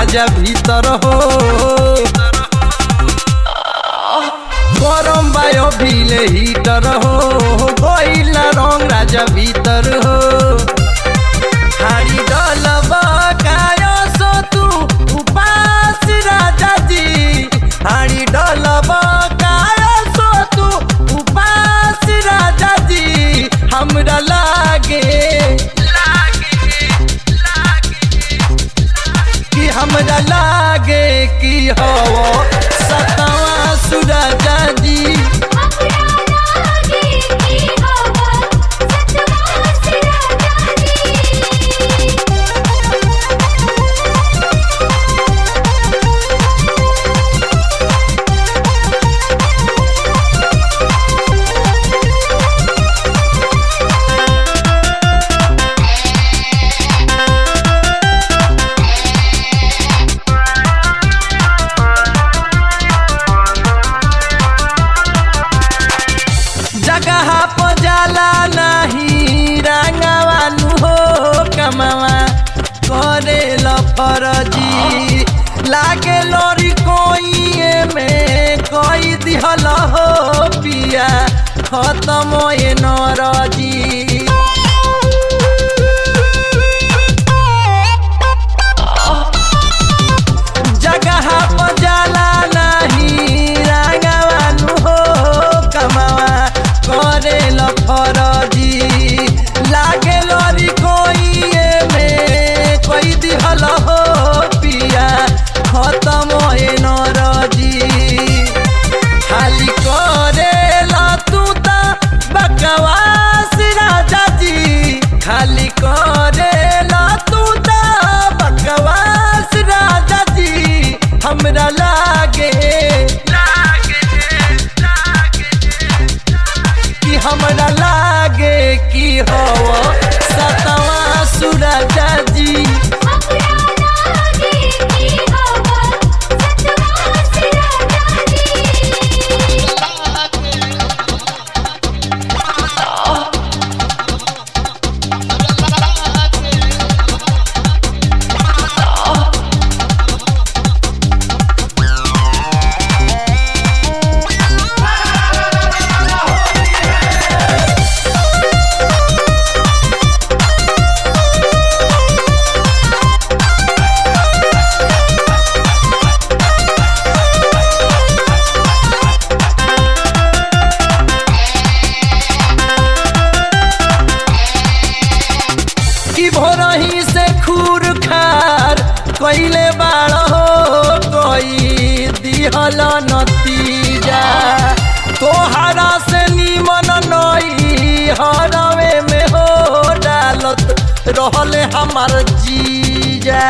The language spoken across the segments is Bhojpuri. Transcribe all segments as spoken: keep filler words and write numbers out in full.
राजा भीतर हो गरम बायो भीले हीटर हो गइल रंग राजा भीतर हो हाड़ी डलबा कायो सो तू उपास राजा जी हाड़ी डलबा कायो सो तू उपास राजा जी हमरा लागे कि हमरा लागे कि हो सतवा सुराजा जी फरजी लागे लोरी कोई में कोई दिहल हो पिया खत्म ये नरजी जगह पर जाला नहीं रंगवानु हो कमावा करे ल फरजी लागे लोरी कोई में कोई दिहल हो पिया खत्म ये नरजी खाली करे ला तू ता बकवास राजा जी खाली करे ला तू ता बकवास राजा जी हमरा लागे कि हमरा लागे कि हो सतवा सुराजा जी भोरही से खूर खार कइले बाड़ हो कोई दिहल नतीजा तोहरा से निमन नई हरवे में हो डालत रहले हमार जीजा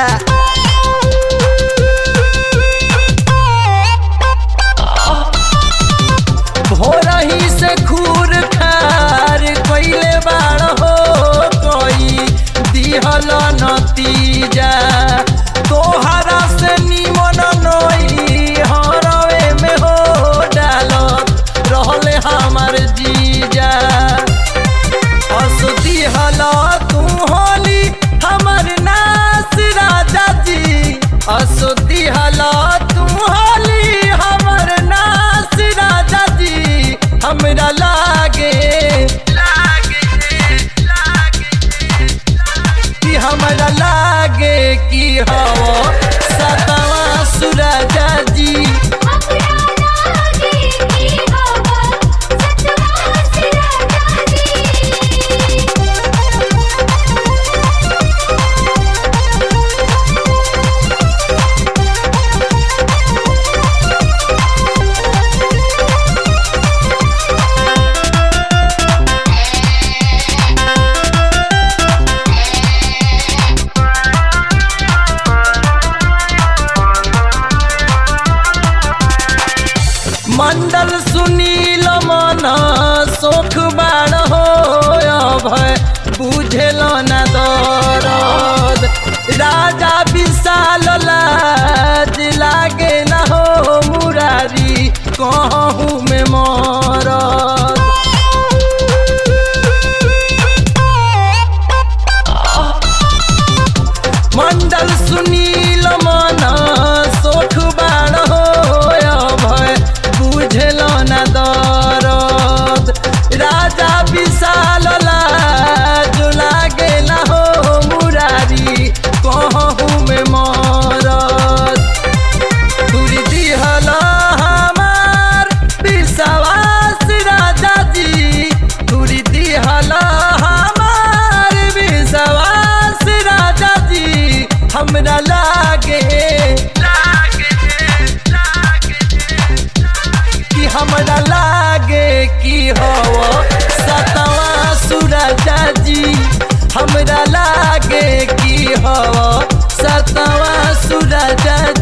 भोरही से खूर खार कइले बाड़ हो कोई दिहल नतीजा तोहरा से निमन नई हरवे में हो डालत रहले हमार जीजा हंस दिहल तू होली हमर नास राजा जी हंस दिहल तू होली हमर नास राजा जी हमरा लागे हमरा लागे कि हो सतवा सुराजा जी मंडल सुनील मन सोख बाड़ हो भय बुझेल न दरद राजा विशाल लाज लागे न हो मुरारी कहूँ में मरद मंडल सुनील मन हमरा लागे कि हमरा लागे कि हो सतवा सूरज जी हमरा लागे कि हो सतवा सूरज